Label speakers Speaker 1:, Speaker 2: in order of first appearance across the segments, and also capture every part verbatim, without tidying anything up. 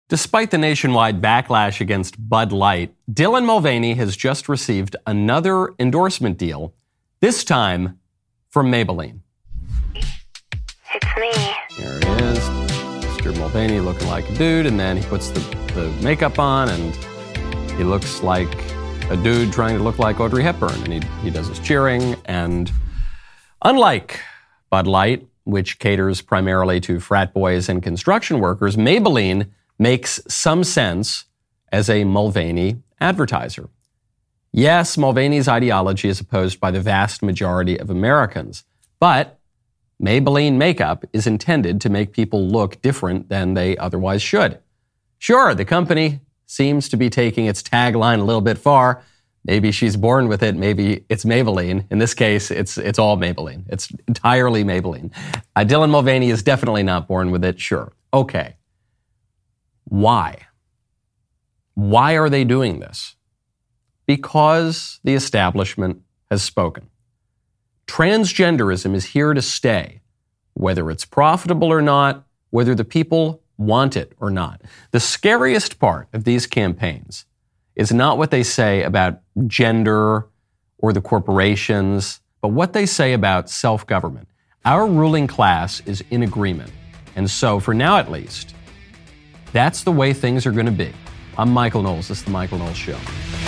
Speaker 1: Despite the nationwide backlash against Bud Light, Dylan Mulvaney has just received another endorsement deal, this time from Maybelline.
Speaker 2: It's me.
Speaker 1: There he is, Mister Mulvaney looking like a dude, and then he puts the, the makeup on, and he looks like a dude trying to look like Audrey Hepburn, and he, he does his cheering, and unlike Bud Light, which caters primarily to frat boys and construction workers, Maybelline makes some sense as a Mulvaney advertiser. Yes, Mulvaney's ideology is opposed by the vast majority of Americans, but Maybelline makeup is intended to make people look different than they otherwise should. Sure, the company seems to be taking its tagline a little bit far. Maybe she's born with it. Maybe it's Maybelline. In this case, it's it's all Maybelline. It's entirely Maybelline. Uh, Dylan Mulvaney is definitely not born with it. Sure. Okay. Why? Why are they doing this? Because the establishment has spoken. Transgenderism is here to stay, whether it's profitable or not, whether the people want it or not. The scariest part of these campaigns is not what they say about gender or the corporations, but what they say about self-government. Our ruling class is in agreement. And so, for now at least, that's the way things are going to be. I'm Michael Knowles. This is The Michael Knowles Show.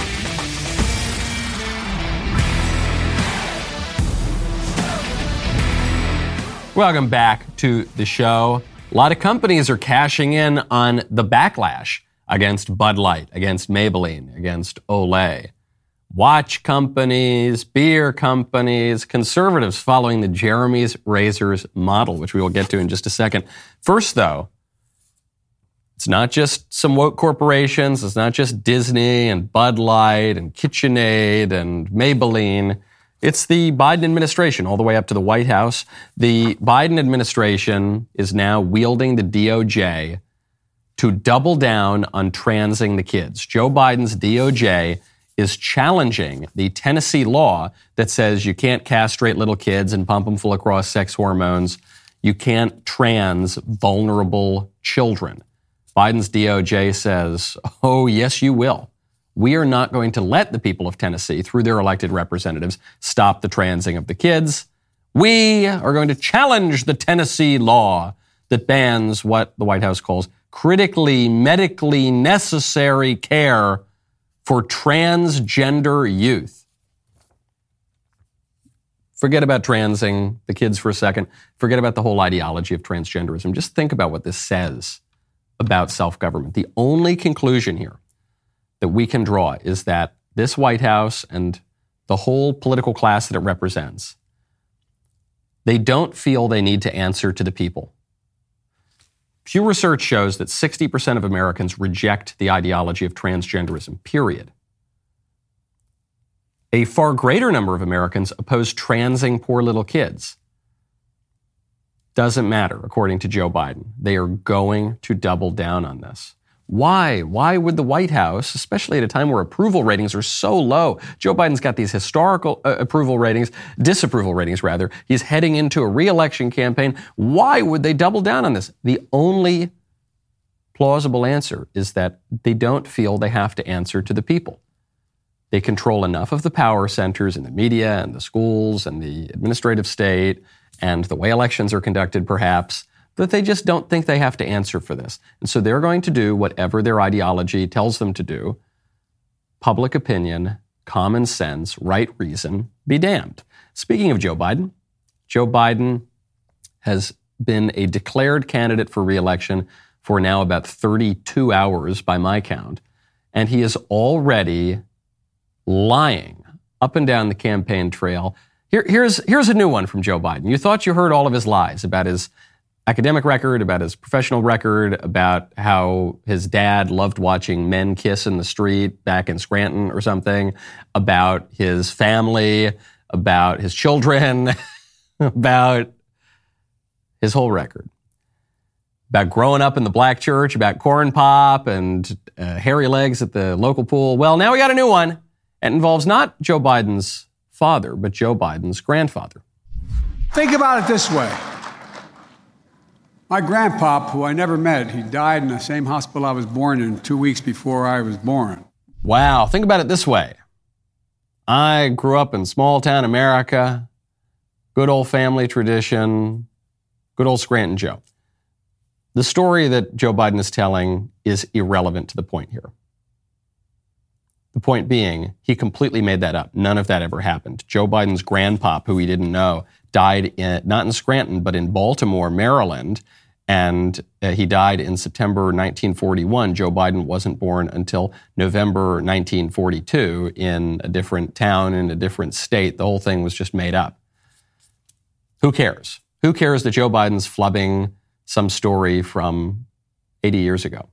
Speaker 1: Welcome back to the show. A lot of companies are cashing in on the backlash against Bud Light, against Maybelline, against Olay. Watch companies, beer companies, conservatives following the Jeremy's Razors model, which we will get to in just a second. First, though, it's not just some woke corporations. It's not just Disney and Bud Light and KitchenAid and Maybelline. It's the Biden administration all the way up to the White House. The Biden administration is now wielding the D O J to double down on transing the kids. Joe Biden's D O J is challenging the Tennessee law that says you can't castrate little kids and pump them full of cross-sex hormones. You can't trans vulnerable children. Biden's D O J says, oh, yes, you will. We are not going to let the people of Tennessee, through their elected representatives, stop the transing of the kids. We are going to challenge the Tennessee law that bans what the White House calls critically, medically necessary care for transgender youth. Forget about transing the kids for a second. Forget about the whole ideology of transgenderism. Just think about what this says about self-government. The only conclusion here that we can draw is that this White House and the whole political class that it represents, they don't feel they need to answer to the people. Pew Research shows that sixty percent of Americans reject the ideology of transgenderism, period. A far greater number of Americans oppose transing poor little kids. Doesn't matter, according to Joe Biden. They are going to double down on this. Why? Why would the White House, especially at a time where approval ratings are so low? Joe Biden's got these historical uh, approval ratings, disapproval ratings rather. He's heading into a re-election campaign. Why would they double down on this? The only plausible answer is that they don't feel they have to answer to the people. They control enough of the power centers in the media and the schools and the administrative state and the way elections are conducted, perhaps, that they just don't think they have to answer for this. And so they're going to do whatever their ideology tells them to do. Public opinion, common sense, right reason, be damned. Speaking of Joe Biden, Joe Biden has been a declared candidate for re-election for now about thirty-two hours by my count. And he is already lying up and down the campaign trail. Here, here's, here's a new one from Joe Biden. You thought you heard all of his lies about his academic record, about his professional record, about how his dad loved watching men kiss in the street back in Scranton or something, about his family, about his children, about his whole record. About growing up in the black church, about corn pop and uh, hairy legs at the local pool. Well, now we got a new one. It involves not Joe Biden's father, but Joe Biden's grandfather.
Speaker 3: Think about it this way. My grandpop, who I never met, he died in the same hospital I was born in two weeks before I was born.
Speaker 1: Wow, think about it this way. I grew up in small town America, good old family tradition, good old Scranton Joe. The story that Joe Biden is telling is irrelevant to the point here. The point being, he completely made that up. None of that ever happened. Joe Biden's grandpop, who he didn't know, died in, not in Scranton, but in Baltimore, Maryland, and uh, he died in September nineteen forty-one. Joe Biden wasn't born until November nineteen forty-two in a different town, in a different state. The whole thing was just made up. Who cares? Who cares that Joe Biden's flubbing some story from eighty years ago?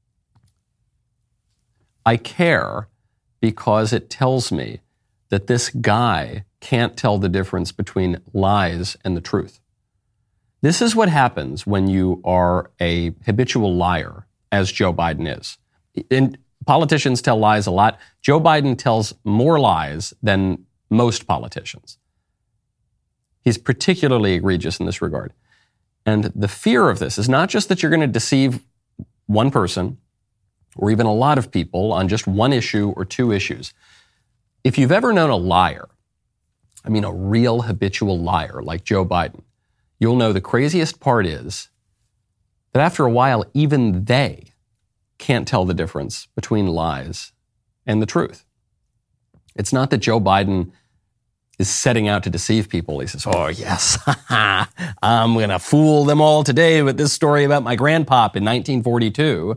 Speaker 1: I care because it tells me that this guy can't tell the difference between lies and the truth. This is what happens when you are a habitual liar, as Joe Biden is. And politicians tell lies a lot. Joe Biden tells more lies than most politicians. He's particularly egregious in this regard. And the fear of this is not just that you're going to deceive one person or even a lot of people on just one issue or two issues. If you've ever known a liar, I mean a real habitual liar like Joe Biden, you'll know the craziest part is that after a while, even they can't tell the difference between lies and the truth. It's not that Joe Biden is setting out to deceive people. He says, oh, yes, I'm going to fool them all today with this story about my grandpop in nineteen forty-two.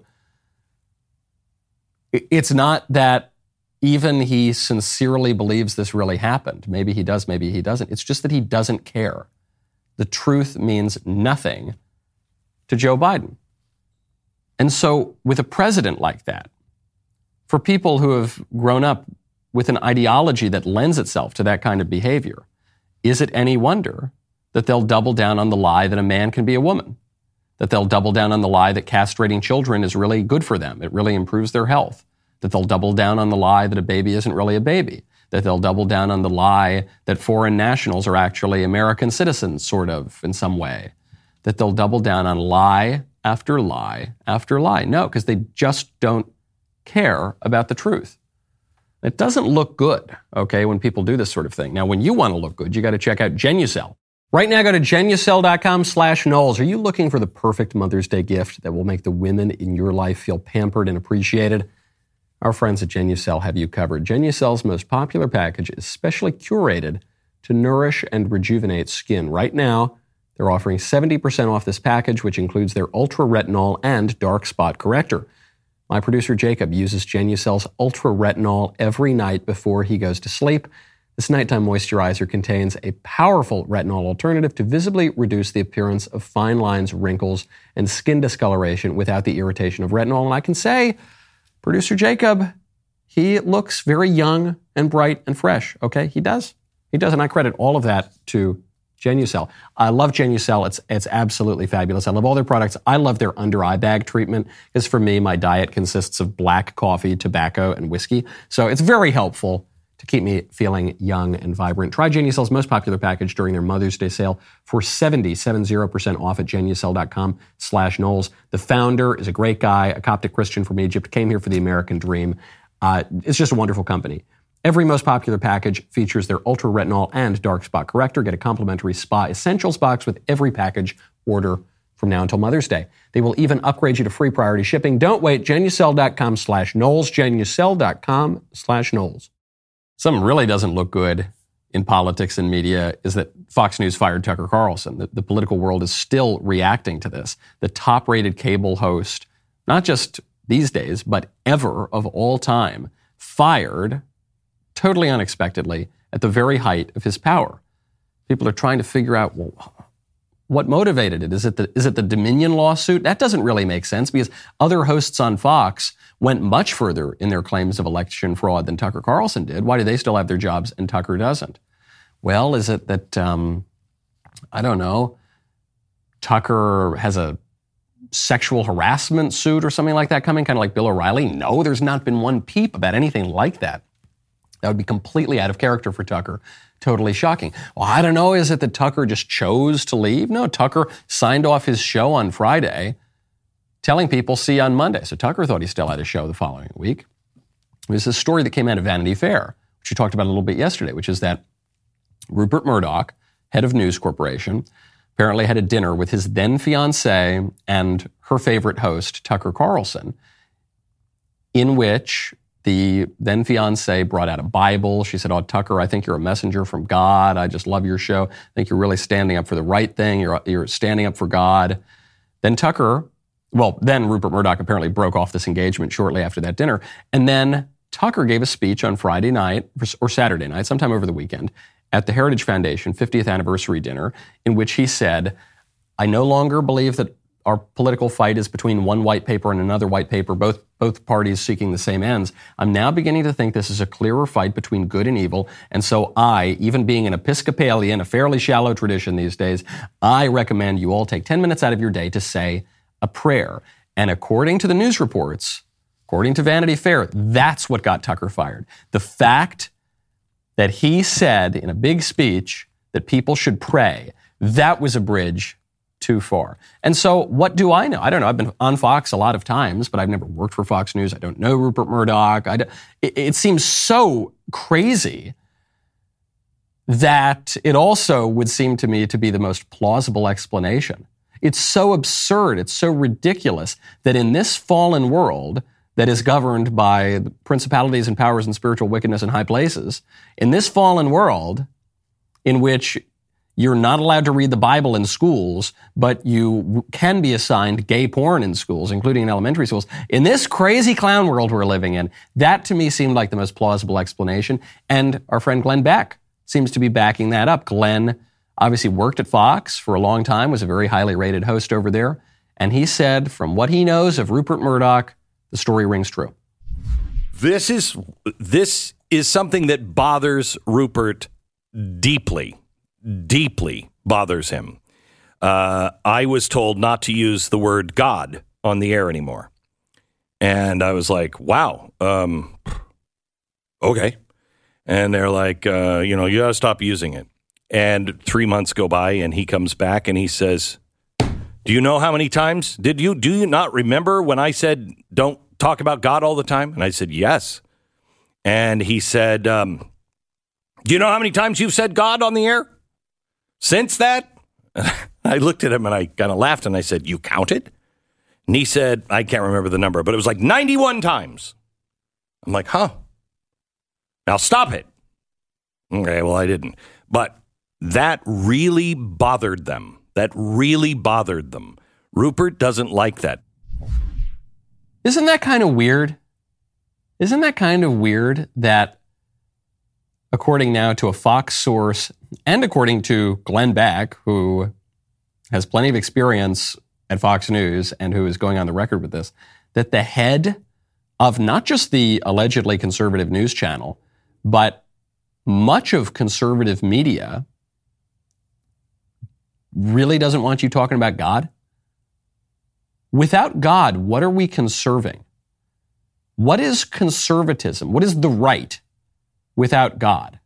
Speaker 1: It's not that even he sincerely believes this really happened. Maybe he does, maybe he doesn't. It's just that he doesn't care. The truth means nothing to Joe Biden. And so with a president like that, for people who have grown up with an ideology that lends itself to that kind of behavior, is it any wonder that they'll double down on the lie that a man can be a woman? That they'll double down on the lie that castrating children is really good for them. It really improves their health. That they'll double down on the lie that a baby isn't really a baby. That they'll double down on the lie that foreign nationals are actually American citizens, sort of, in some way. That they'll double down on lie after lie after lie. No, because they just don't care about the truth. It doesn't look good, okay, when people do this sort of thing. Now, when you want to look good, you got to check out Genucel. Right now, go to Genucel.com slash Knowles. Are you looking for the perfect Mother's Day gift that will make the women in your life feel pampered and appreciated? Our friends at Genucel have you covered. Genucel's most popular package is specially curated to nourish and rejuvenate skin. Right now, they're offering seventy percent off this package, which includes their Ultra Retinol and Dark Spot Corrector. My producer, Jacob, uses Genucel's Ultra Retinol every night before he goes to sleep. This nighttime moisturizer contains a powerful retinol alternative to visibly reduce the appearance of fine lines, wrinkles, and skin discoloration without the irritation of retinol. And I can say, producer Jacob, he looks very young and bright and fresh, okay? He does. He does, and I credit all of that to Genucel. I love Genucel. It's it's absolutely fabulous. I love all their products. I love their under-eye bag treatment, because for me, my diet consists of black coffee, tobacco, and whiskey. So it's very helpful to keep me feeling young and vibrant. Try Genucel's most popular package during their Mother's Day sale for seventy, seventy percent off at Genucel.com slash Knowles. The founder is a great guy, a Coptic Christian from Egypt, came here for the American dream. Uh, it's just a wonderful company. Every most popular package features their Ultra Retinol and Dark Spot Corrector. Get a complimentary Spa Essentials box with every package order from now until Mother's Day. They will even upgrade you to free priority shipping. Don't wait. Genucel.com slash Knowles. Genucel.com slash Knowles. Something really doesn't look good in politics and media is that Fox News fired Tucker Carlson. The, the political world is still reacting to this. The top-rated cable host, not just these days, but ever of all time, fired totally unexpectedly at the very height of his power. People are trying to figure out, well, what motivated it? Is it the, is it the Dominion lawsuit? That doesn't really make sense, because other hosts on Fox went much further in their claims of election fraud than Tucker Carlson did. Why do they still have their jobs and Tucker doesn't? Well, is it that, um, I don't know, Tucker has a sexual harassment suit or something like that coming, kind of like Bill O'Reilly? No, there's not been one peep about anything like that. That would be completely out of character for Tucker Totally shocking. Well, I don't know. Is it that Tucker just chose to leave? No, Tucker signed off his show on Friday, telling people, see you on Monday. So Tucker thought he still had a show the following week. It was a story that came out of Vanity Fair, which we talked about a little bit yesterday, which is that Rupert Murdoch, head of News Corporation, apparently had a dinner with his then fiancée and her favorite host, Tucker Carlson, in which the then fiancée brought out a Bible. She said, oh, Tucker, I think you're a messenger from God. I just love your show. I think you're really standing up for the right thing. You're, you're standing up for God. Then Tucker, well, then Rupert Murdoch apparently broke off this engagement shortly after that dinner. And then Tucker gave a speech on Friday night or Saturday night, sometime over the weekend, at the Heritage Foundation fiftieth anniversary dinner, in which he said, I no longer believe that our political fight is between one white paper and another white paper, both, both parties seeking the same ends. I'm now beginning to think this is a clearer fight between good and evil. And so I, even being an Episcopalian, a fairly shallow tradition these days, I recommend you all take ten minutes out of your day to say a prayer. And according to the news reports, according to Vanity Fair, that's what got Tucker fired. The fact that he said in a big speech that people should pray, that was a bridge too far. And so what do I know? I don't know. I've been on Fox a lot of times, but I've never worked for Fox News. I don't know Rupert Murdoch. I don't, it, it seems so crazy that it also would seem to me to be the most plausible explanation. It's so absurd. It's so ridiculous that in this fallen world that is governed by the principalities and powers and spiritual wickedness in high places, in this fallen world in which you're not allowed to read the Bible in schools, but you can be assigned gay porn in schools, including in elementary schools, in this crazy clown world we're living in, that to me seemed like the most plausible explanation. And our friend Glenn Beck seems to be backing that up. Glenn obviously worked at Fox for a long time, was a very highly rated host over there. And he said, from what he knows of Rupert Murdoch, the story rings true.
Speaker 4: This is this is something that bothers Rupert deeply, deeply bothers him. Uh, I was told not to use the word God on the air anymore. And I was like, wow, um, okay. And they're like, uh, you know, you got to stop using it. And three months go by and he comes back and he says, do you know how many times did you, do you not remember when I said, don't talk about God all the time? And I said, yes. And he said, um, do you know how many times you've said God on the air since that? I looked at him and I kind of laughed and I said, you counted? And he said, I can't remember the number, but it was like ninety-one times. I'm like, huh? Now stop it. Okay, well, I didn't. But that really bothered them. That really bothered them. Rupert doesn't like that.
Speaker 1: Isn't that kind of weird? Isn't that kind of weird that, according now to a Fox source and according to Glenn Beck, who has plenty of experience at Fox News and who is going on the record with this, that the head of not just the allegedly conservative news channel, but much of conservative media really doesn't want you talking about God? Without God, what are we conserving? What is conservatism? What is the right without God?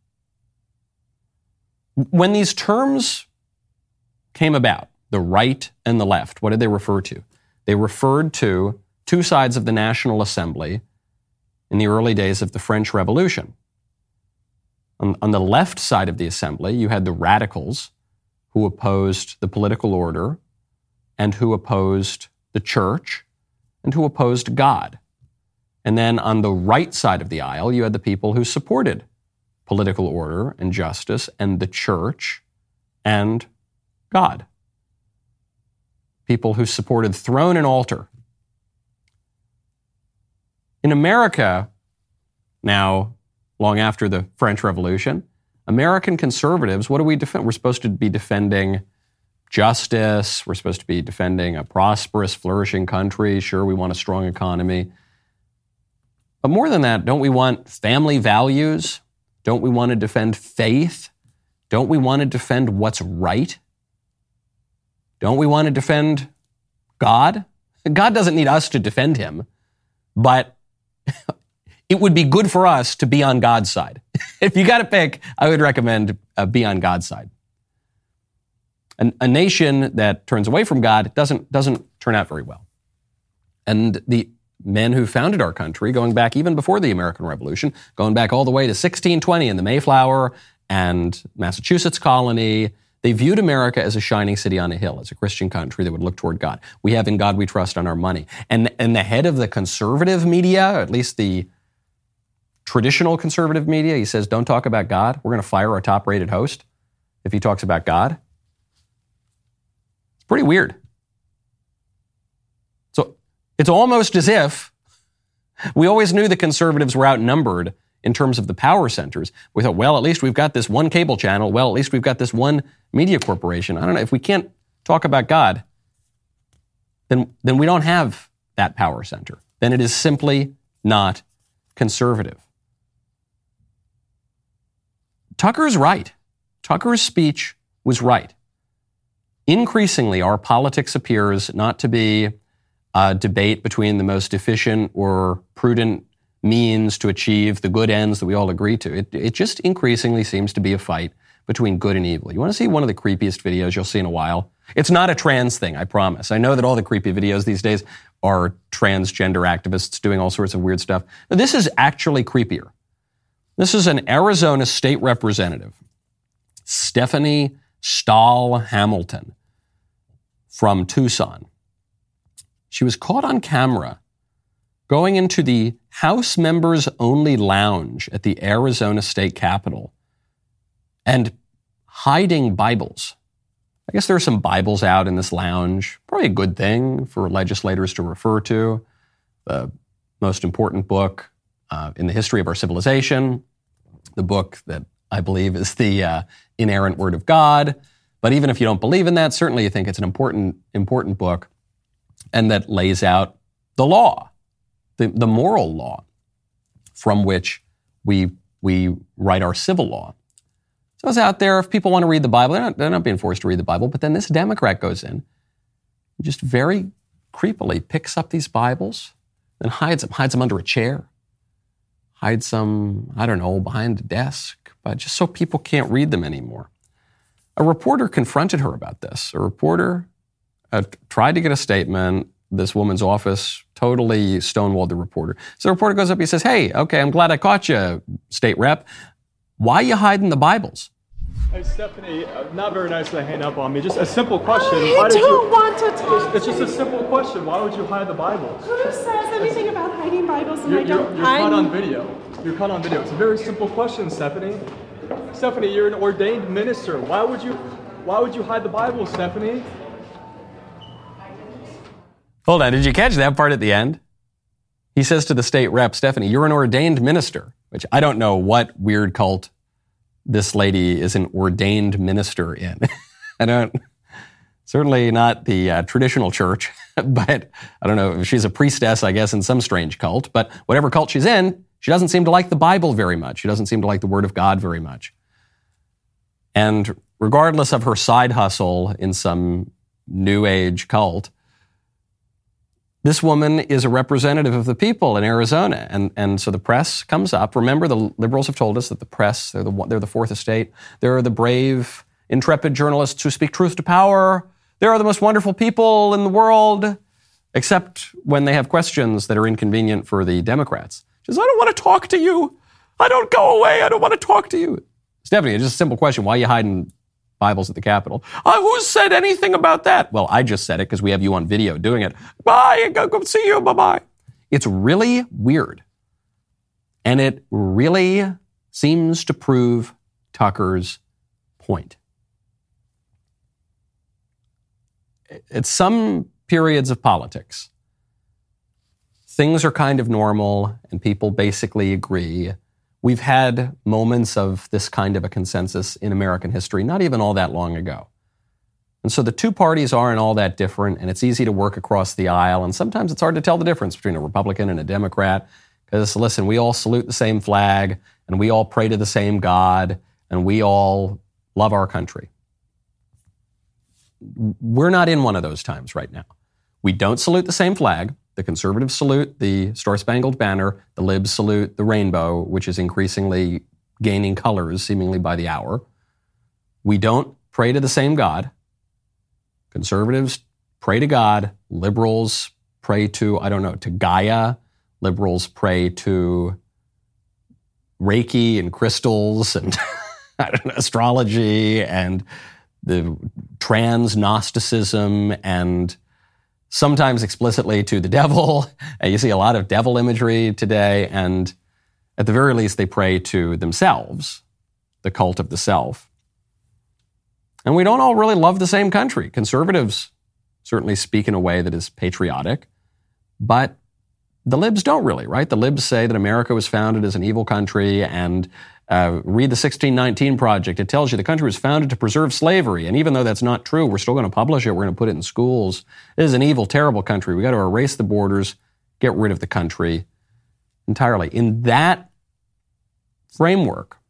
Speaker 1: When these terms came about, the right and the left, what did they refer to? They referred to two sides of the National Assembly in the early days of the French Revolution. On, on the left side of the assembly, you had the radicals who opposed the political order and who opposed the church and who opposed God. And then on the right side of the aisle, you had the people who supported political order and justice and the church and God. People who supported throne and altar. In America, now, long after the French Revolution, American conservatives, what do we defend? We're supposed to be defending justice. We're supposed to be defending a prosperous, flourishing country. Sure, we want a strong economy. But more than that, don't we want family values? Don't we want to defend faith? Don't we want to defend what's right? Don't we want to defend God? God doesn't need us to defend him, but it would be good for us to be on God's side. If you got to pick, I would recommend uh, be on God's side. An, a nation that turns away from God doesn't, doesn't turn out very well. And the men who founded our country, going back even before the American Revolution, going back all the way to sixteen twenty in the Mayflower and Massachusetts colony, they viewed America as a shining city on a hill, as a Christian country that would look toward God. We have in God we trust on our money. And, and the head of the conservative media, or at least the traditional conservative media, he says, don't talk about God. We're going to fire our top-rated host if he talks about God. It's pretty weird. So it's almost as if we always knew the conservatives were outnumbered in terms of the power centers. We thought, well, at least we've got this one cable channel. Well, at least we've got this one media corporation. I don't know. If we can't talk about God, then, then we don't have that power center. Then it is simply not conservative. Tucker's right. Tucker's speech was right. Increasingly, our politics appears not to be a debate between the most efficient or prudent means to achieve the good ends that we all agree to. It, it just increasingly seems to be a fight between good and evil. You want to see one of the creepiest videos you'll see in a while? It's not a trans thing, I promise. I know that all the creepy videos these days are transgender activists doing all sorts of weird stuff. Now, this is actually creepier. This is an Arizona state representative, Stephanie Stahl Hamilton from Tucson. She was caught on camera going into the House Members Only Lounge at the Arizona State Capitol and hiding Bibles. I guess there are some Bibles out in this lounge. Probably a good thing for legislators to refer to. The most important book uh, in the history of our civilization. The book that I believe is the uh, inerrant Word of God. But even if you don't believe in that, certainly you think it's an important, important book, and that lays out the law, the, the moral law from which we, we write our civil law. So it's out there. If people want to read the Bible, they're not, they're not being forced to read the Bible. But then this Democrat goes in, just very creepily picks up these Bibles, then hides them, hides them under a chair, hides them, I don't know, behind a desk, but just so people can't read them anymore. A reporter confronted her about this. A reporter uh, tried to get a statement. This woman's office totally stonewalled the reporter. So the reporter goes up, he says, hey, okay, I'm glad I caught you, state rep. Why are you hiding the Bibles?
Speaker 5: Hey, Stephanie, uh, not very nice to hang up on me. Just a simple question.
Speaker 6: I
Speaker 5: Why
Speaker 6: don't
Speaker 5: did you,
Speaker 6: want to talk
Speaker 5: It's, it's
Speaker 6: to
Speaker 5: just a simple question. Why would you hide the Bibles?
Speaker 6: Who says anything about hiding Bibles and
Speaker 5: You're,
Speaker 6: I don't?
Speaker 5: you're, you're caught on video. You're caught on video. It's a very simple question, Stephanie. Stephanie, you're an ordained minister. Why would you, why would you hide the Bible, Stephanie?
Speaker 1: Hold on, did you catch that part at the end? He says to the state rep, Stephanie, you're an ordained minister, which I don't know what weird cult this lady is an ordained minister in. I don't, certainly not the uh, traditional church, but I don't know if she's a priestess, I guess, in some strange cult, but whatever cult she's in, she doesn't seem to like the Bible very much. She doesn't seem to like the Word of God very much. And regardless of her side hustle in some New Age cult, this woman is a representative of the people in Arizona. And, and so the press comes up. Remember, the liberals have told us that the press, they're the, they're the fourth estate. They're the brave, intrepid journalists who speak truth to power. They're the most wonderful people in the world, except when they have questions that are inconvenient for the Democrats. She says, I don't want to talk to you. I don't go away. I don't want to talk to you. Stephanie, it's just a simple question. Why are you hiding Bibles at the Capitol? Uh, who said anything about that? Well, I just said it because we have you on video doing it. Bye, go, go see you, bye-bye. It's really weird. And it really seems to prove Tucker's point. At some periods of politics, things are kind of normal and people basically agree. We've had moments of this kind of a consensus in American history, not even all that long ago. And so the two parties aren't all that different, and it's easy to work across the aisle, and sometimes it's hard to tell the difference between a Republican and a Democrat, because, listen, we all salute the same flag, and we all pray to the same God, and we all love our country. We're not in one of those times right now. We don't salute the same flag. The conservatives salute the Star-Spangled Banner. The libs salute the rainbow, which is increasingly gaining colors seemingly by the hour. We don't pray to the same God. Conservatives pray to God. Liberals pray to, I don't know, to Gaia. Liberals pray to Reiki and crystals and I don't know, astrology and the trans Gnosticism and sometimes explicitly to the devil. And you see a lot of devil imagery today. And at the very least, they pray to themselves, the cult of the self. And we don't all really love the same country. Conservatives certainly speak in a way that is patriotic, but the libs don't really, right? The libs say that America was founded as an evil country and uh, read the sixteen nineteen Project. It tells you the country was founded to preserve slavery. And even though that's not true, we're still going to publish it. We're going to put it in schools. It is an evil, terrible country. We got to erase the borders, get rid of the country entirely. In that framework,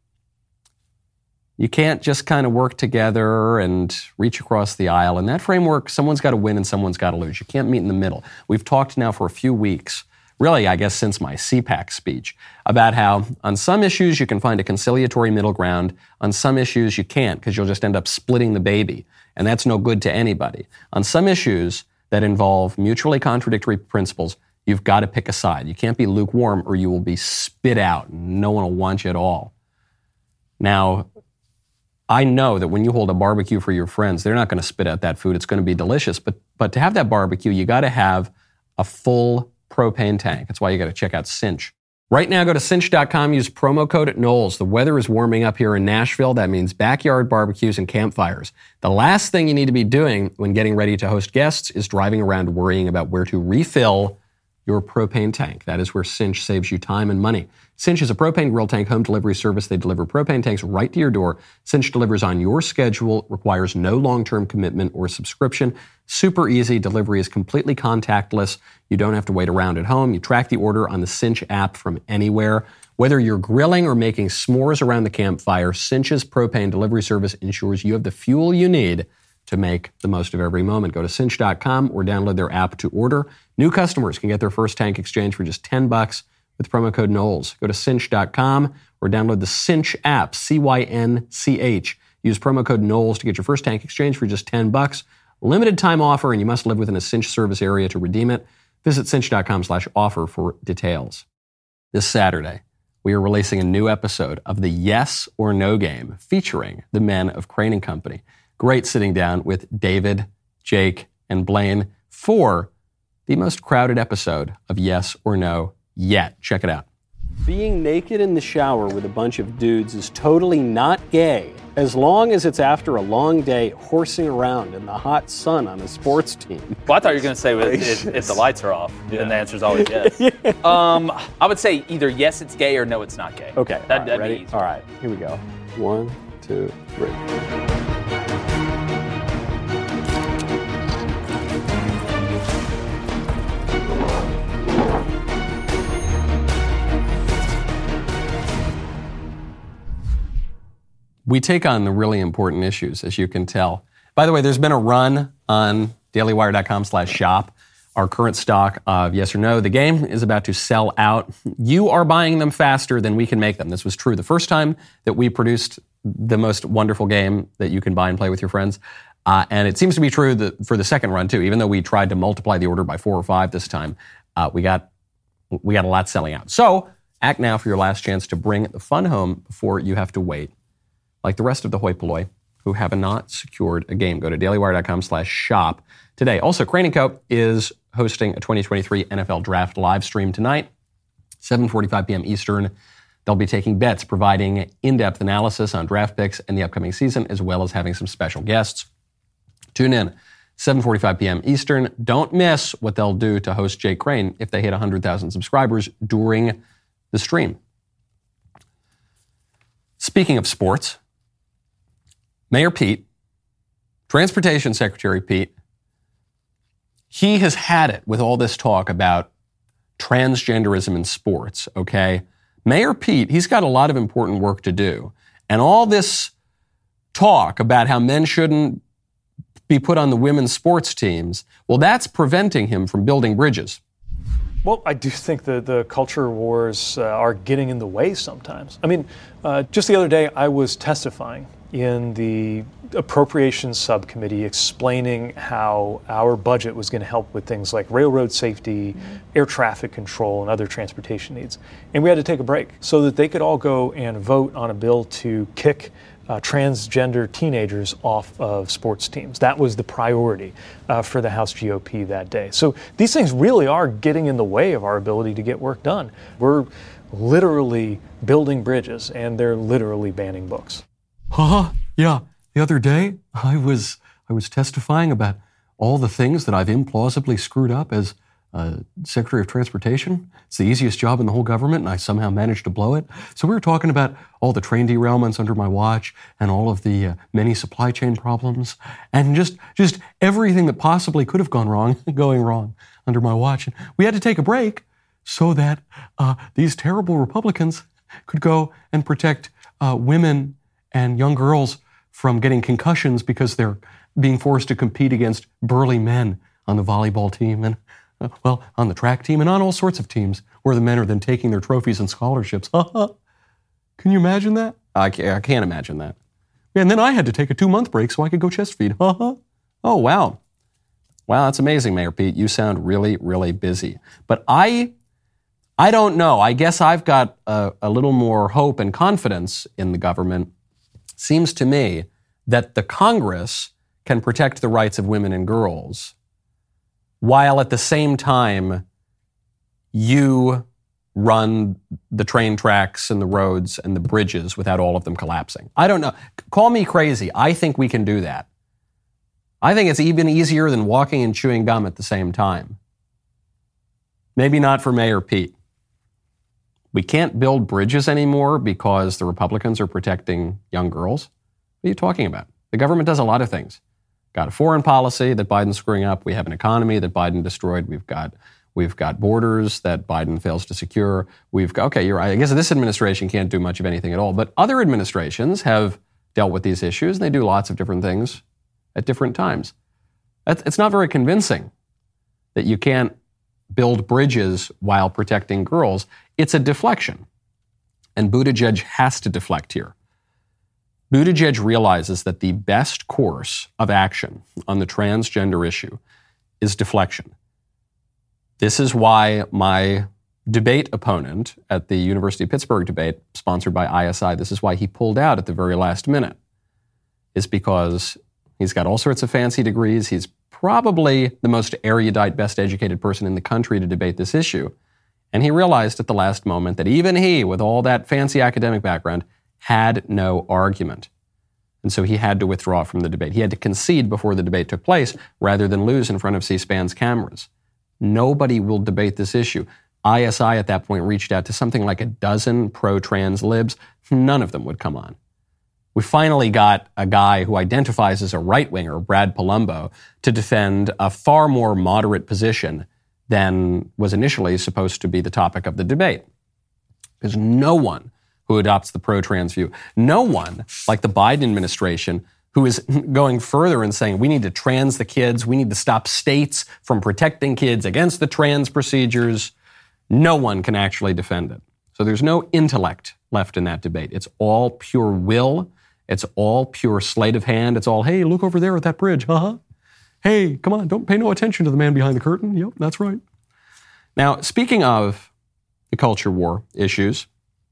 Speaker 1: you can't just kind of work together and reach across the aisle. In that framework, someone's got to win and someone's got to lose. You can't meet in the middle. We've talked now for a few weeks, really, I guess, since my C PAC speech, about how on some issues you can find a conciliatory middle ground. On some issues you can't because you'll just end up splitting the baby. And that's no good to anybody. On some issues that involve mutually contradictory principles, you've got to pick a side. You can't be lukewarm or you will be spit out and no one will want you at all. Now, I know that when you hold a barbecue for your friends, they're not going to spit out that food. It's going to be delicious. But but to have that barbecue, you got to have a full propane tank. That's why you got to check out Cinch. Right now, go to cinch dot com, use promo code at Knowles. The weather is warming up here in Nashville. That means backyard barbecues and campfires. The last thing you need to be doing when getting ready to host guests is driving around worrying about where to refill your propane tank. That is where Cinch saves you time and money. Cinch is a propane grill tank home delivery service. They deliver propane tanks right to your door. Cinch delivers on your schedule, requires no long-term commitment or subscription. Super easy. Delivery is completely contactless. You don't have to wait around at home. You track the order on the Cinch app from anywhere. Whether you're grilling or making s'mores around the campfire, Cinch's propane delivery service ensures you have the fuel you need to make the most of every moment. Go to cinch dot com or download their app to order. New customers can get their first tank exchange for just ten bucks with promo code Knowles. Go to cinch dot com or download the Cinch app, C Y N C H. Use promo code Knowles to get your first tank exchange for just ten bucks. Limited time offer, and you must live within a Cinch service area to redeem it. Visit cinch dot com slash offer for details. This Saturday, we are releasing a new episode of the Yes or No Game featuring the men of Crane and Company. Great sitting down with David, Jake, and Blaine for the most crowded episode of Yes or No yet. Check it out. Being naked in the shower with a bunch of dudes is totally not gay, as long as it's after a long day horsing around in the hot sun on a sports team.
Speaker 7: Well, I thought you were going to say if, if the lights are off, yeah. Then the answer is always yes. yeah. um, I would say either yes, it's gay, or no, it's not gay.
Speaker 1: Okay,
Speaker 7: that,
Speaker 1: all right,
Speaker 7: that'd
Speaker 1: ready?
Speaker 7: be easy.
Speaker 1: All right, here we go. One, two, three. We take on the really important issues, as you can tell. By the way, there's been a run on dailywire dot com slash shop. Our current stock of Yes or No, the game is about to sell out. You are buying them faster than we can make them. This was true the first time that we produced the most wonderful game that you can buy and play with your friends. Uh, and it seems to be true that for the second run, too. Even though we tried to multiply the order by four or five this time, uh, we got we got a lot selling out. So act now for your last chance to bring the fun home before you have to wait. Like the rest of the hoi polloi who have not secured a game. Go to dailywire dot com slash shop today. Also, Crane and Co. is hosting a twenty twenty-three N F L Draft live stream tonight, seven forty-five p.m. Eastern. They'll be taking bets, providing in-depth analysis on draft picks and the upcoming season, as well as having some special guests. Tune in, seven forty-five p.m. Eastern. Don't miss what they'll do to host Jake Crane if they hit one hundred thousand subscribers during the stream. Speaking of sports, Mayor Pete, Transportation Secretary Pete, he has had it with all this talk about transgenderism in sports, okay? Mayor Pete, he's got a lot of important work to do. And all this talk about how men shouldn't be put on the women's sports teams, well, that's preventing him from building bridges.
Speaker 8: Well, I do think that the culture wars uh, are getting in the way sometimes. I mean, uh, just the other day, I was testifying in the Appropriations Subcommittee explaining how our budget was going to help with things like railroad safety, mm-hmm. air traffic control, and other transportation needs. And we had to take a break so that they could all go and vote on a bill to kick Uh, transgender teenagers off of sports teams. That was the priority uh, for the House G O P that day. So these things really are getting in the way of our ability to get work done. We're literally building bridges, and they're literally banning books.
Speaker 1: Huh? Yeah. The other day, I was I was testifying about all the things that I've implausibly screwed up as uh, Secretary of Transportation. It's the easiest job in the whole government, and I somehow managed to blow it. So we were talking about all the train derailments under my watch and all of the uh, many supply chain problems and just just everything that possibly could have gone wrong, going wrong under my watch. And we had to take a break so that uh, these terrible Republicans could go and protect uh, women and young girls from getting concussions because they're being forced to compete against burly men on the volleyball team and Uh, well, on the track team and on all sorts of teams where the men are then taking their trophies and scholarships. Can you imagine that? I can't, I can't imagine that. And then I had to take a two-month break so I could go chest feed. Oh, wow. Wow, that's amazing, Mayor Pete. You sound really, really busy. But I I don't know. I guess I've got a, a little more hope and confidence in the government. Seems to me that the Congress can protect the rights of women and girls while at the same time you run the train tracks and the roads and the bridges without all of them collapsing. I don't know. Call me crazy. I think we can do that. I think it's even easier than walking and chewing gum at the same time. Maybe not for Mayor Pete. We can't build bridges anymore because the Republicans are protecting young girls. What are you talking about? The government does a lot of things. Got a foreign policy that Biden's screwing up. We have an economy that Biden destroyed. We've got we've got borders that Biden fails to secure. We've got, okay, you're right. I guess this administration can't do much of anything at all. But other administrations have dealt with these issues, and they do lots of different things at different times. It's not very convincing that you can't build bridges while protecting girls. It's a deflection. And Buttigieg has to deflect here. Buttigieg realizes that the best course of action on the transgender issue is deflection. This is why my debate opponent at the University of Pittsburgh debate, sponsored by I S I, this is why he pulled out at the very last minute, is because he's got all sorts of fancy degrees. He's probably the most erudite, best educated person in the country to debate this issue. And he realized at the last moment that even he, with all that fancy academic background, had no argument. And so he had to withdraw from the debate. He had to concede before the debate took place rather than lose in front of C-SPAN's cameras. Nobody will debate this issue. I S I at that point reached out to something like a dozen pro-trans libs. None of them would come on. We finally got a guy who identifies as a right-winger, Brad Palumbo, to defend a far more moderate position than was initially supposed to be the topic of the debate. Because no one who adopts the pro-trans view, no one like the Biden administration who is going further and saying we need to trans the kids, we need to stop states from protecting kids against the trans procedures, no one can actually defend it. So there's no intellect left in that debate. It's all pure will. It's all pure sleight of hand. It's all, hey, look over there at that bridge. Uh-huh. Hey, come on, don't pay no attention to the man behind the curtain. Yep, that's right. Now, speaking of the culture war issues,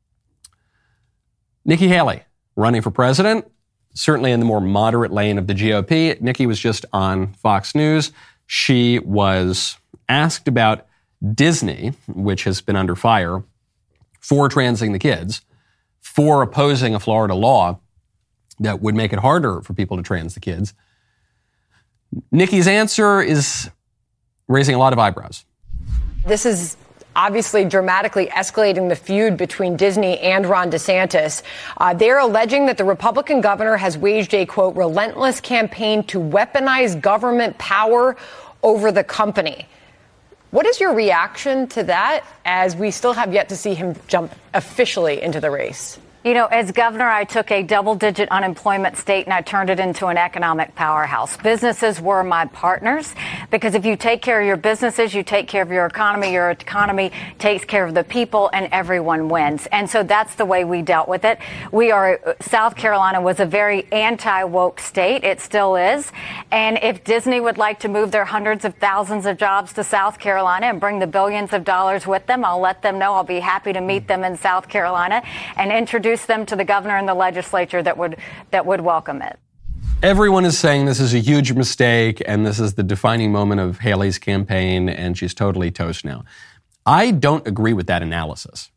Speaker 1: Nikki Haley running for president, certainly in the more moderate lane of the G O P. Nikki was just on Fox News. She was asked about Disney, which has been under fire for transing the kids, for opposing a Florida law that would make it harder for people to trans the kids. Nikki's answer is raising a lot of eyebrows.
Speaker 9: This is obviously dramatically escalating the feud between Disney and Ron DeSantis. Uh, they're alleging that the Republican governor has waged a, quote, relentless campaign to weaponize government power over the company. What is your reaction to that, as we still have yet to see him jump officially into the race?
Speaker 10: You know, as governor, I took a double-digit unemployment state and I turned it into an economic powerhouse. Businesses were my partners because if you take care of your businesses, you take care of your economy, your economy takes care of the people, and everyone wins. And so that's the way we dealt with it. We are, South Carolina was a very anti-woke state. It still is. And if Disney would like to move their hundreds of thousands of jobs to South Carolina and bring the billions of dollars with them, I'll let them know. I'll be happy to meet them in South Carolina and introduce them to the governor and the legislature that would that would welcome it.
Speaker 1: Everyone is saying this is a huge mistake and this is the defining moment of Haley's campaign and she's totally toast now. I don't agree with that analysis.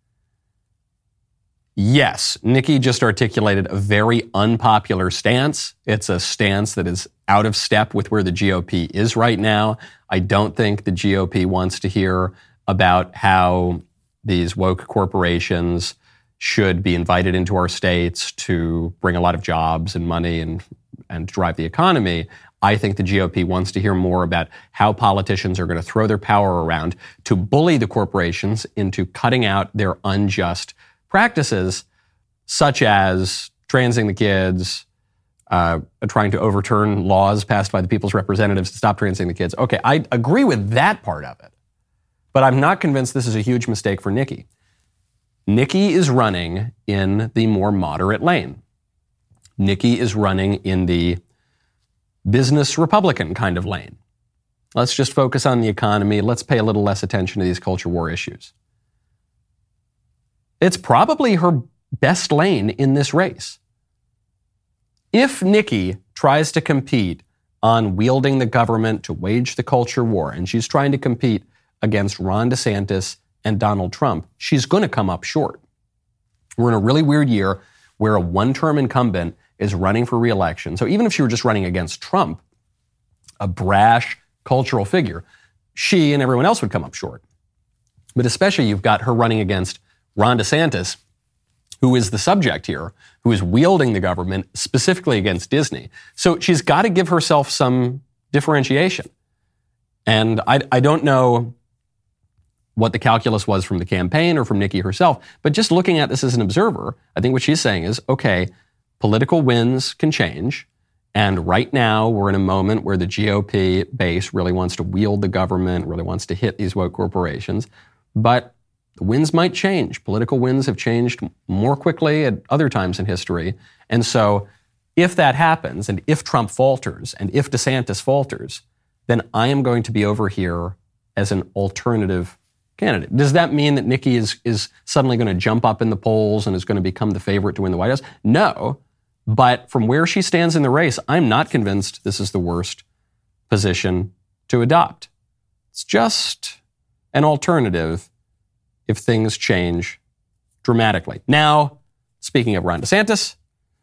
Speaker 1: Yes, Nikki just articulated a very unpopular stance. It's a stance that is out of step with where the G O P is right now. I don't think the G O P wants to hear about how these woke corporations should be invited into our states to bring a lot of jobs and money and, and drive the economy. I think the G O P wants to hear more about how politicians are going to throw their power around to bully the corporations into cutting out their unjust practices, such as transing the kids, uh, trying to overturn laws passed by the people's representatives to stop transing the kids. Okay, I agree with that part of it, but I'm not convinced this is a huge mistake for Nikki. Nikki is running in the more moderate lane. Nikki is running in the business Republican kind of lane. Let's just focus on the economy. Let's pay a little less attention to these culture war issues. It's probably her best lane in this race. If Nikki tries to compete on wielding the government to wage the culture war, and she's trying to compete against Ron DeSantis and Donald Trump, she's going to come up short. We're in a really weird year where a one-term incumbent is running for re-election. So even if she were just running against Trump, a brash cultural figure, she and everyone else would come up short. But especially you've got her running against Ron DeSantis, who is the subject here, who is wielding the government specifically against Disney. So she's got to give herself some differentiation. And I, I don't know what the calculus was from the campaign or from Nikki herself, but just looking at this as an observer, I think what she's saying is, okay, political winds can change, and right now we're in a moment where the G O P base really wants to wield the government, really wants to hit these woke corporations, but the winds might change. Political winds have changed more quickly at other times in history, and so if that happens, and if Trump falters, and if DeSantis falters, then I am going to be over here as an alternative candidate. Does that mean that Nikki is, is suddenly going to jump up in the polls and is going to become the favorite to win the White House? No. But from where she stands in the race, I'm not convinced this is the worst position to adopt. It's just an alternative if things change dramatically. Now, speaking of Ron DeSantis,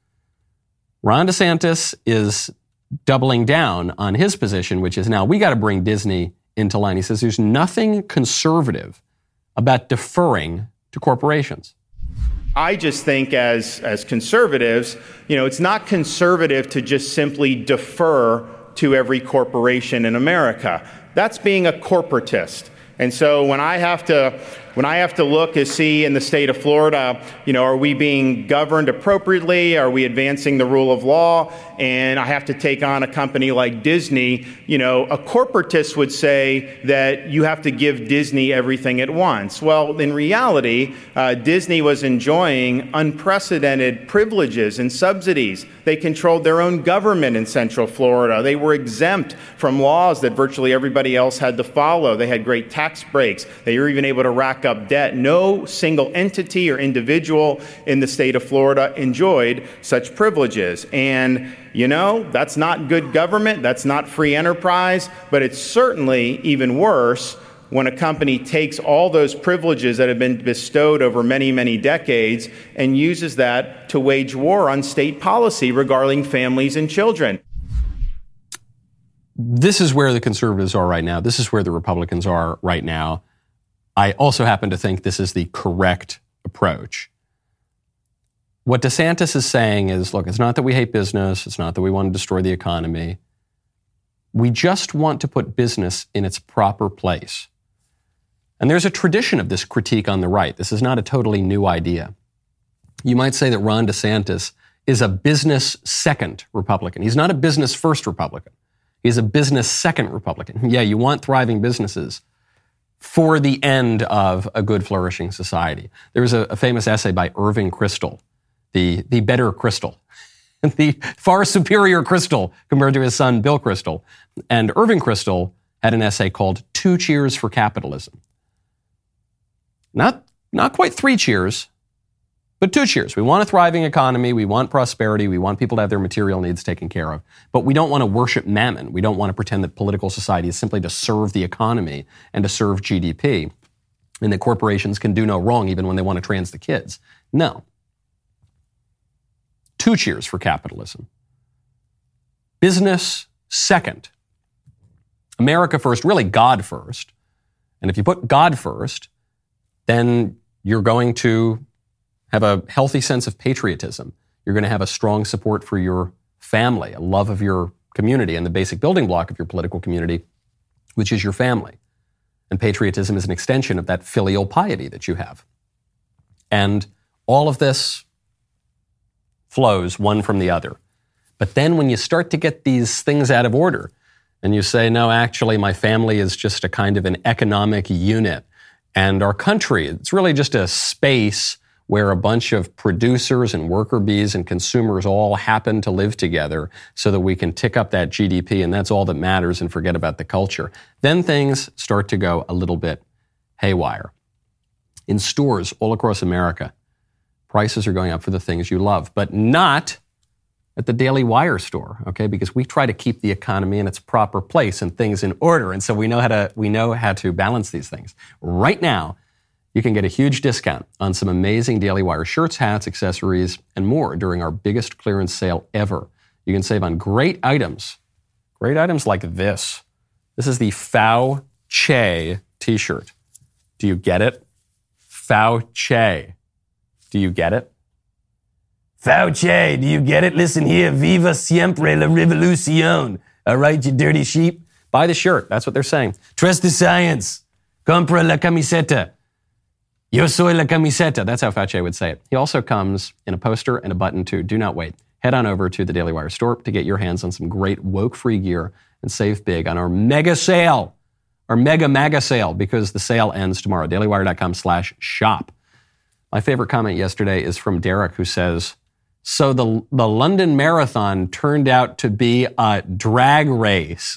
Speaker 1: Ron DeSantis is doubling down on his position, which is now we got to bring Disney into line. He says there's nothing conservative about deferring to corporations.
Speaker 11: I just think as as conservatives, you know, it's not conservative to just simply defer to every corporation in America. That's being a corporatist. And so when I have to when I have to look to see in the state of Florida, you know, are we being governed appropriately? Are we advancing the rule of law? And I have to take on a company like Disney, you know, a corporatist would say that you have to give Disney everything at once. Well, in reality, uh, Disney was enjoying unprecedented privileges and subsidies. They controlled their own government in Central Florida. They were exempt from laws that virtually everybody else had to follow. They had great tax breaks. They were even able to rack up debt. No single entity or individual in the state of Florida enjoyed such privileges. And, you know, that's not good government. That's not free enterprise. But it's certainly even worse when a company takes all those privileges that have been bestowed over many, many decades and uses that to wage war on state policy regarding families and children.
Speaker 1: This is where the conservatives are right now. This is where the Republicans are right now. I also happen to think this is the correct approach. What DeSantis is saying is, look, it's not that we hate business. It's not that we want to destroy the economy. We just want to put business in its proper place. And there's a tradition of this critique on the right. This is not a totally new idea. you might say that Ron DeSantis is a business second Republican. He's not a business first Republican. He's a business second Republican. Yeah, you want thriving businesses for the end of a good, flourishing society. There was a, a famous essay by Irving Kristol, the, the better Kristol, the far superior Kristol compared to his son, Bill Kristol. And Irving Kristol had an essay called Two Cheers for Capitalism. Not, not quite three cheers, but two cheers. We want a thriving economy. We want prosperity. We want people to have their material needs taken care of. But we don't want to worship mammon. We don't want to pretend that political society is simply to serve the economy and to serve G D P, and that corporations can do no wrong even when they want to trans the kids. No. Two cheers for capitalism. Business second. America first, really God first. And if you put God first, then you're going to have a healthy sense of patriotism. You're going to have a strong support for your family, a love of your community, and the basic building block of your political community, which is your family. And patriotism is an extension of that filial piety that you have. And all of this flows one from the other. But then when you start to get these things out of order, and you say, no, actually, my family is just a kind of an economic unit, and our country, it's really just a space where a bunch of producers and worker bees and consumers all happen to live together so that we can tick up that G D P, and that's all that matters, and forget about the culture. Then things start to go a little bit haywire. In stores all across America, prices are going up for the things you love, but not at the Daily Wire store, okay? Because we try to keep the economy in its proper place and things in order, and so we know how to we know how to balance these things. Right now, you can get a huge discount on some amazing Daily Wire shirts, hats, accessories, and more during our biggest clearance sale ever. You can save on great items, great items like this. This is the Fauci t-shirt. Do you get it? Fauci. Do you get it? Fauci, do you get it? Listen here, viva siempre la revolucion. All right, you dirty sheep? Buy the shirt. That's what they're saying. Trust the science. Compra la camiseta. Yo soy la camiseta. That's how Fauci would say it. He also comes in a poster and a button too. Do not wait. Head on over to the Daily Wire store to get your hands on some great woke-free gear and save big on our mega sale, our mega maga sale, because the sale ends tomorrow. dailywire.com slash shop. My favorite comment yesterday is from Derek, who says, so the, the London Marathon turned out to be a drag race.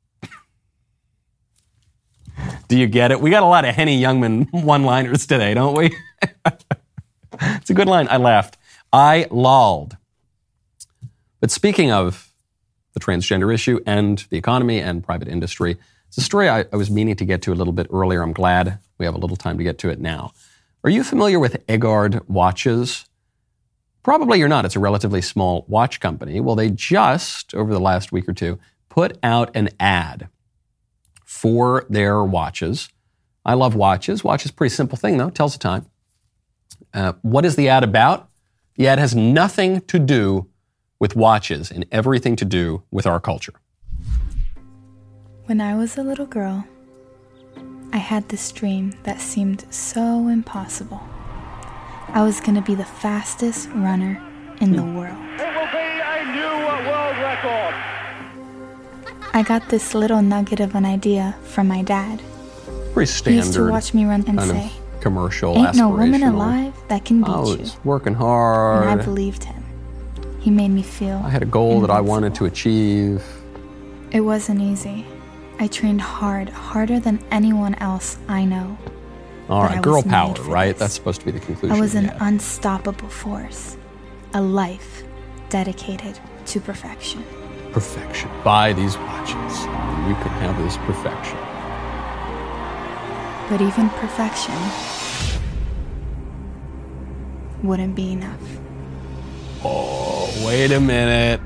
Speaker 1: Do you get it? We got a lot of Henny Youngman one-liners today, don't we? It's a good line. I laughed. I lolled. But speaking of the transgender issue and the economy and private industry, it's a story I, I was meaning to get to a little bit earlier. I'm glad we have a little time to get to it now. Are you familiar with Egard watches? Probably you're not. It's a relatively small watch company. Well, they just, over the last week or two, put out an ad for their watches. I love watches. Watch is a pretty simple thing, though. Tells the time. Uh, what is the ad about? The ad has nothing to do with watches and everything to do with our culture.
Speaker 12: When I was a little girl, I had this dream that seemed so impossible. I was going to be the fastest runner in the world.
Speaker 13: It will be a new world record.
Speaker 12: I got this little nugget of an idea from my dad.
Speaker 1: Pretty standard.
Speaker 12: He used to watch me run and
Speaker 1: kind
Speaker 12: say,
Speaker 1: of commercial,
Speaker 12: ain't no woman
Speaker 1: aspirational.
Speaker 12: alive that can beat
Speaker 1: Oh,
Speaker 12: you.
Speaker 1: it's working hard.
Speaker 12: And I believed him. He made me feel
Speaker 1: I had a goal that I wanted to achieve.
Speaker 12: It wasn't easy. I trained hard, harder than anyone else I know.
Speaker 1: All
Speaker 12: But
Speaker 1: right,
Speaker 12: I
Speaker 1: girl
Speaker 12: was made
Speaker 1: power,
Speaker 12: for
Speaker 1: right?
Speaker 12: this.
Speaker 1: That's supposed to be the conclusion.
Speaker 12: I was an
Speaker 1: Yeah.
Speaker 12: unstoppable force. A life dedicated to perfection.
Speaker 1: Perfection. Buy these watches. You can have this perfection.
Speaker 12: But even perfection wouldn't be enough.
Speaker 1: Oh, wait a minute.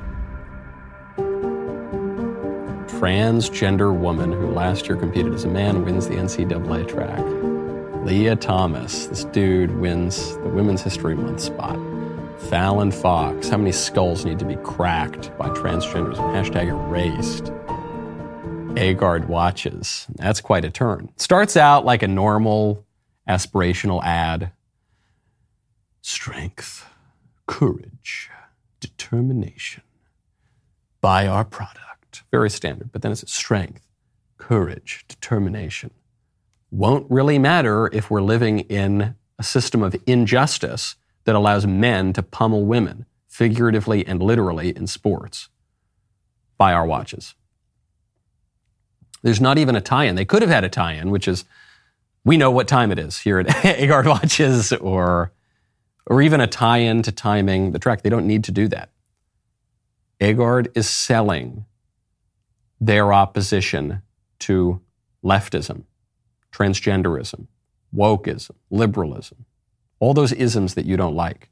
Speaker 1: Transgender woman who last year competed as a man wins the N C double A track. Leah Thomas. This dude wins the Women's History Month spot. Fallon Fox. How many skulls need to be cracked by transgenders? Hashtag erased. Agard watches. That's quite a turn. Starts out like a normal aspirational ad. strength, courage, determination. Buy our product. Very standard, but then it's strength, courage, determination. Won't really matter if we're living in a system of injustice that allows men to pummel women, figuratively and literally in sports. Buy our watches. There's not even a tie-in. They could have had a tie-in, which is, we know what time it is here at Agard Watches, or, or even a tie-in to timing the track. They don't need to do that. Agard is selling their opposition to leftism, transgenderism, wokeism, liberalism, all those isms that you don't like.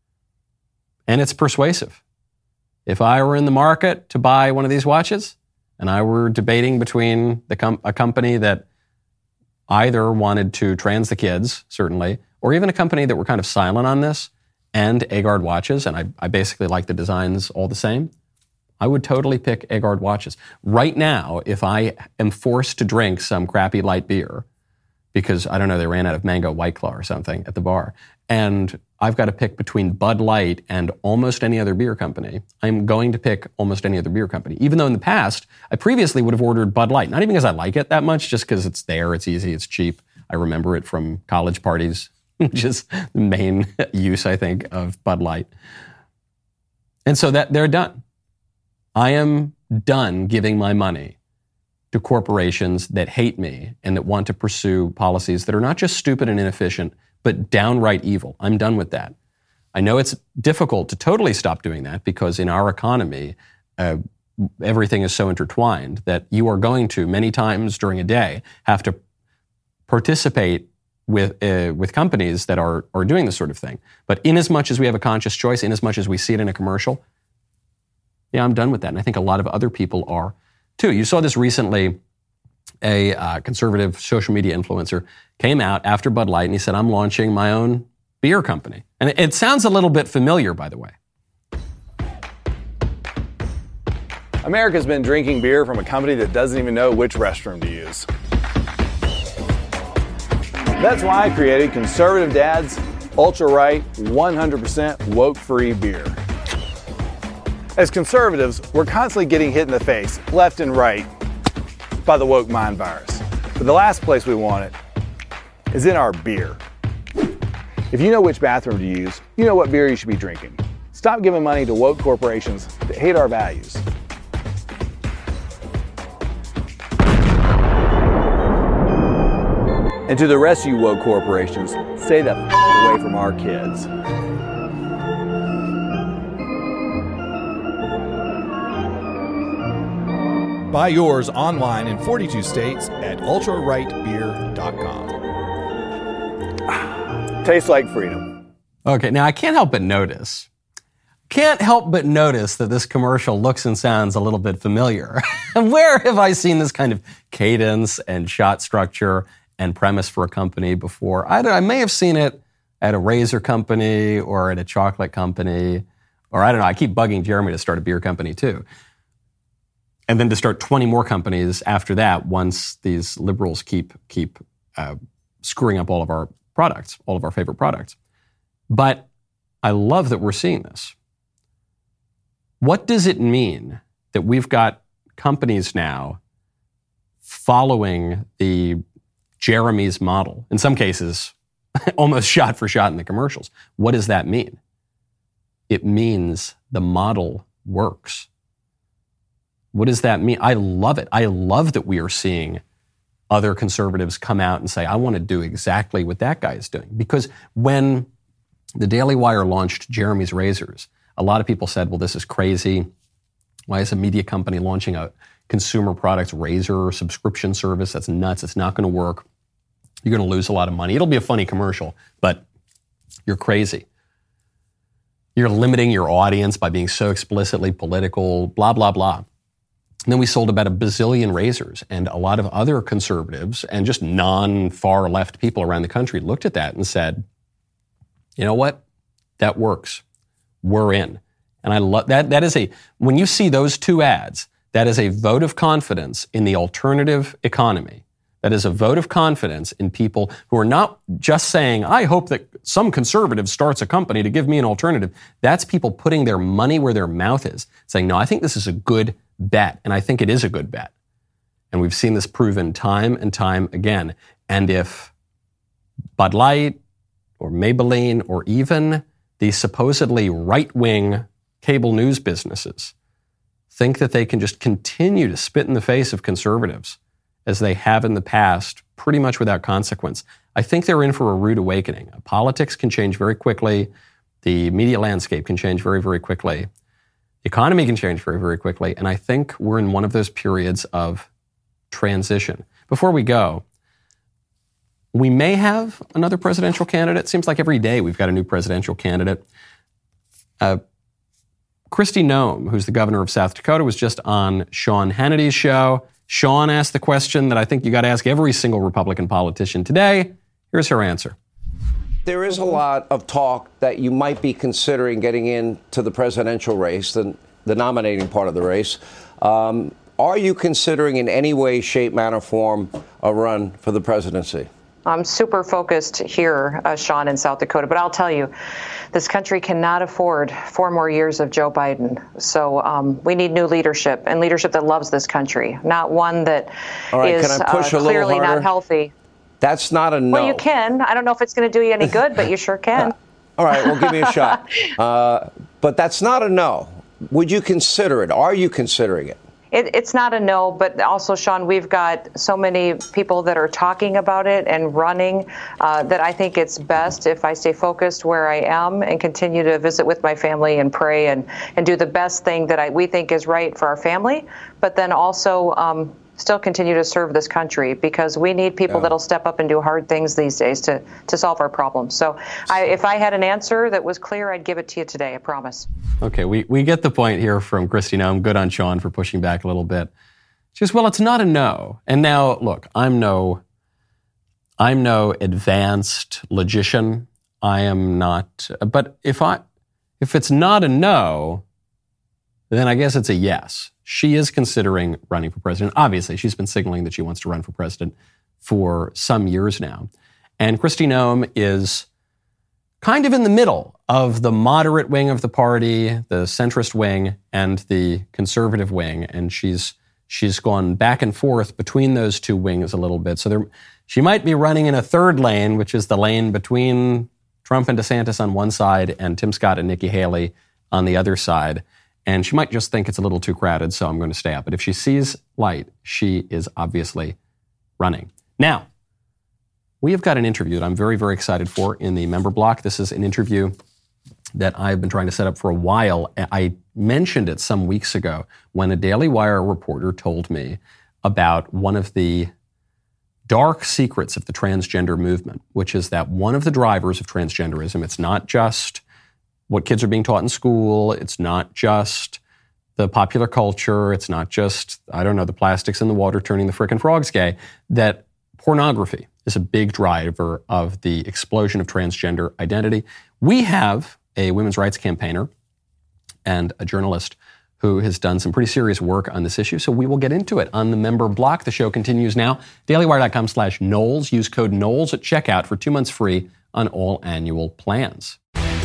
Speaker 1: And it's persuasive. If I were in the market to buy one of these watches, and I were debating between the com- a company that either wanted to trans the kids, certainly, or even a company that were kind of silent on this, and Agard watches, and I, I basically like the designs all the same, I would totally pick Agard watches. Right now, if I am forced to drink some crappy light beer, because, I don't know, they ran out of Mango White Claw or something at the bar, and I've got to pick between Bud Light and almost any other beer company, I'm going to pick almost any other beer company. Even though in the past, I previously would have ordered Bud Light. Not even because I like it that much, just because it's there, it's easy, it's cheap. I remember it from college parties, which is the main use, I think, of Bud Light. And so that they're done. I am done giving my money to corporations that hate me and that want to pursue policies that are not just stupid and inefficient, but downright evil. I'm done with that. I know it's difficult to totally stop doing that because in our economy, uh, everything is so intertwined that you are going to, many times during a day, have to participate with uh, with companies that are, are doing this sort of thing. But in as much as we have a conscious choice, in as much as we see it in a commercial, yeah, I'm done with that. And I think a lot of other people are too. You saw this recently. A uh, conservative social media influencer came out after Bud Light and he said, I'm launching my own beer company. And it, it sounds a little bit familiar, by the way.
Speaker 14: America's been drinking beer from a company that doesn't even know which restroom to use. That's why I created Conservative Dad's Ultra Right one hundred percent woke-free beer. As conservatives, we're constantly getting hit in the face, left and right, by the woke mind virus. But the last place we want it is in our beer. If you know which bathroom to use, you know what beer you should be drinking. Stop giving money to woke corporations that hate our values. And to the rest of you woke corporations, stay the f- away from our kids.
Speaker 15: Buy yours online in forty-two states at ultra right beer dot com.
Speaker 14: Tastes like freedom.
Speaker 1: Okay, now I can't help but notice, can't help but notice that this commercial looks and sounds a little bit familiar. Where have I seen this kind of cadence and shot structure and premise for a company before? I, don't, I may have seen it at a razor company or at a chocolate company, or I don't know, I keep bugging Jeremy to start a beer company too. And then to start twenty more companies after that once these liberals keep keep uh, screwing up all of our products, all of our favorite products. But I love that we're seeing this. What does it mean that we've got companies now following the Jeremy's model? In some cases, almost shot for shot in the commercials. What does that mean? It means the model works. What does that mean? I love it. I love that we are seeing other conservatives come out and say, I want to do exactly what that guy is doing. Because when the Daily Wire launched Jeremy's Razors, a lot of people said, well, this is crazy. Why is a media company launching a consumer products razor subscription service? That's nuts. It's not going to work. You're going to lose a lot of money. It'll be a funny commercial, but you're crazy. You're limiting your audience by being so explicitly political, blah, blah, blah. And then we sold about a bazillion razors, and a lot of other conservatives and just non-far left people around the country looked at that and said, you know what? That works. We're in. And I love that. That is a, when you see those two ads, that is a vote of confidence in the alternative economy, That is a vote of confidence in people who are not just saying, I hope that some conservative starts a company to give me an alternative. That's people putting their money where their mouth is, saying, no, I think this is a good bet, and I think it is a good bet. And we've seen this proven time and time again. And if Bud Light or Maybelline or even the supposedly right-wing cable news businesses think that they can just continue to spit in the face of conservatives as they have in the past, pretty much without consequence, I think they're in for a rude awakening. Politics can change very quickly. The media landscape can change very, very quickly. The economy can change very, very quickly. And I think we're in one of those periods of transition. Before we go, we may have another presidential candidate. Seems like every day we've got a new presidential candidate. Uh, Kristi Noem, who's the governor of South Dakota, was just on Sean Hannity's show. Sean asked the question that I think you got to ask every single Republican politician today. Here's her answer.
Speaker 16: There is a lot of talk that you might be considering getting into the presidential race, the, the nominating part of the race. Um, are you considering in any way, shape, manner, form a run for the presidency?
Speaker 17: I'm super focused here, uh, Sean, in South Dakota, but I'll tell you, this country cannot afford four more years of Joe Biden. So um, we need new leadership, and leadership that loves this country, not one that
Speaker 16: All right,
Speaker 17: is
Speaker 16: can I push
Speaker 17: uh,
Speaker 16: a
Speaker 17: clearly
Speaker 16: little harder?
Speaker 17: not healthy.
Speaker 16: That's not a no.
Speaker 17: Well, you can. I don't know if it's going to do you any good, but you sure can.
Speaker 16: All right, well, give me a shot. Uh, but that's not a no. Would you consider it? Are you considering it?
Speaker 17: It, it's not a no, but also, Sean, we've got so many people that are talking about it and running uh, that I think it's best if I stay focused where I am and continue to visit with my family and pray and, and do the best thing that I, we think is right for our family, but then also um, still continue to serve this country, because we need people yeah. that'll step up and do hard things these days to, to solve our problems. So I, if I had an answer that was clear, I'd give it to you today, I promise.
Speaker 1: Okay, we, we get the point here from Kristi Noem. Good on Sean for pushing back a little bit. She goes, well, it's not a no. And now, look, I'm no, I'm no advanced logician. I am not, but if I, if it's not a no, then I guess it's a yes. She is considering running for president. Obviously, she's been signaling that she wants to run for president for some years now. And Kristi Noem is kind of in the middle of the moderate wing of the party, the centrist wing, and the conservative wing. And she's she's gone back and forth between those two wings a little bit. So there, she might be running in a third lane, which is the lane between Trump and DeSantis on one side and Tim Scott and Nikki Haley on the other side. And she might just think it's a little too crowded, so I'm going to stay out. But if she sees light, she is obviously running. Now, we have got an interview that I'm very, very excited for in the member block. This is an interview that I've been trying to set up for a while. I mentioned it some weeks ago when a Daily Wire reporter told me about one of the dark secrets of the transgender movement, which is that one of the drivers of transgenderism, it's not just what kids are being taught in school. It's not just the popular culture. It's not just, I don't know, the plastics in the water turning the frickin' frogs gay. That pornography is a big driver of the explosion of transgender identity. We have a women's rights campaigner and a journalist who has done some pretty serious work on this issue, so we will get into it on the member block. The show continues now. dailywire.com slash Knowles. Use code Knowles at checkout for two months free on all annual plans.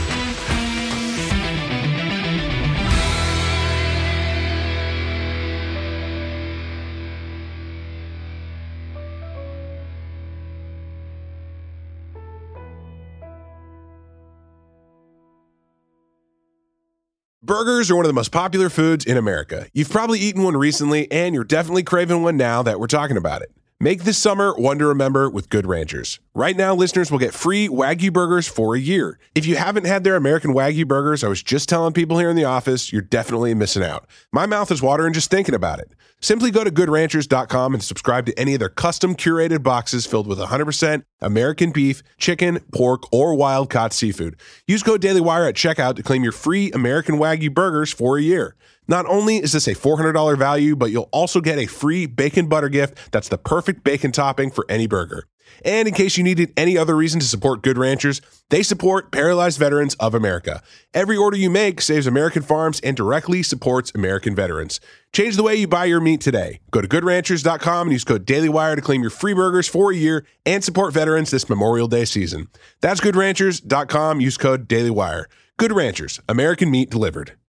Speaker 18: Burgers are one of the most popular foods in America. You've probably eaten one recently, and you're definitely craving one now that we're talking about it. Make this summer one to remember with Good Ranchers. Right now, listeners will get free Wagyu burgers for a year. If you haven't had their American Wagyu burgers, I was just telling people here in the office, you're definitely missing out. My mouth is watering just thinking about it. Simply go to good ranchers dot com and subscribe to any of their custom curated boxes filled with one hundred percent American beef, chicken, pork, or wild-caught seafood. Use code DailyWire at checkout to claim your free American Wagyu burgers for a year. Not only is this a four hundred dollars value, but you'll also get a free bacon butter gift that's the perfect bacon topping for any burger. And in case you needed any other reason to support Good Ranchers, they support Paralyzed Veterans of America. Every order you make saves American farms and directly supports American veterans. Change the way you buy your meat today. Go to good ranchers dot com and use code DailyWire to claim your free burgers for a year and support veterans this Memorial Day season. That's good ranchers dot com. Use code DailyWire. Good Ranchers, American meat delivered.